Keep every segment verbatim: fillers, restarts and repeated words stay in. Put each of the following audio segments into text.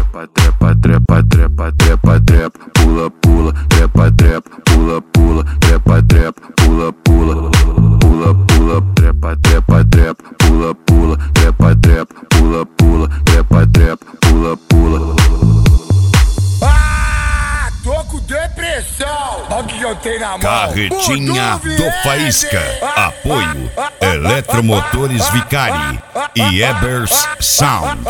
trepa, trepa, trepa, trepa, trepa, trepa, pula, pula, trepa, trepa, pula, pula, trepa, trepa, pula, pula, pula, pula, trepa, trepa, trepa, pula, pula, trepa, trepa, pula, pula, trepa, trepa, pula, pula. Ah, tô com depressão. Olha o que eu tenho na mão. Carretinha do Faísca. Apoio Eletromotores Vicari e Ebers Sound.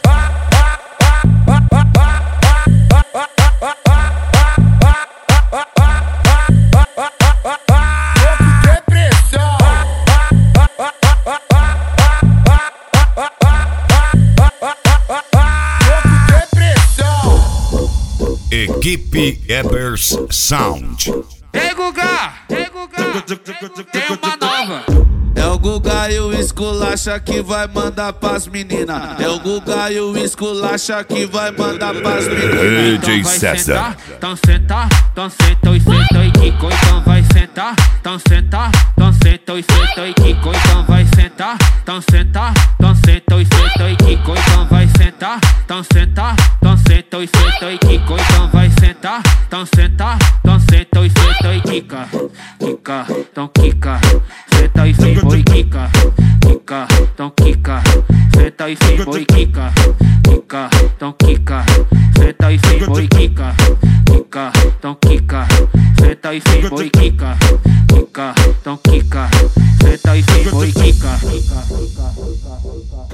Equipe Ebers Sound. Ei, Guga! Ei, Guga! Tem uma nova. É o Guga e o esculacha que vai mandar pras meninas. É o Guga e o esculacha que vai mandar pras meninas. D J César. Então senta, então senta e senta e quico. Então vai sentar. Então senta, então senta e senta e quico. Então vai sentar. Então senta, então senta e senta e quico. Então vai sentar. Então senta, então senta e senta e quico. Então vai sentar. Então senta, então senta e senta e quica. Quica, então quica. Senta e senta e quica. Quica, então quica. Senta e senta e quica. Quica, então quica. Senta e senta e quica. Quica, então quica. Senta e senta e quica. Quica, então quica. Senta e senta e quica.